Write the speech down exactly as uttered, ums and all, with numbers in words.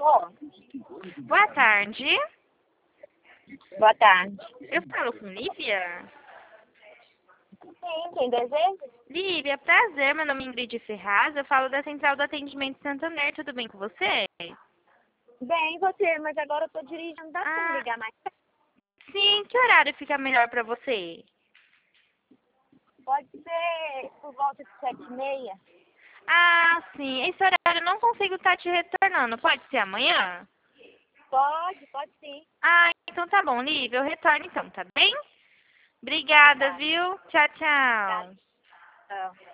Ó, Boa tarde. boa tarde. Eu falo com Lívia? Sim, quem deseja? Lívia, prazer. Meu nome é Ingrid Ferraz. Eu falo da Central do Atendimento Santander. Tudo bem com você? Bem, você, mas agora eu tô dirigindo, dá pra me Ah, ligar mais tarde? sim. Que horário fica melhor pra você? Pode ser por volta de sete e meia? Ah, sim. Esse horário eu não consigo estar te retornando. Pode ser amanhã? Pode, pode sim. Ah, então tá bom, Lívia. Eu retorno então, tá bem? Obrigada, Tá, viu? Tchau, tá. tchau. Tchau.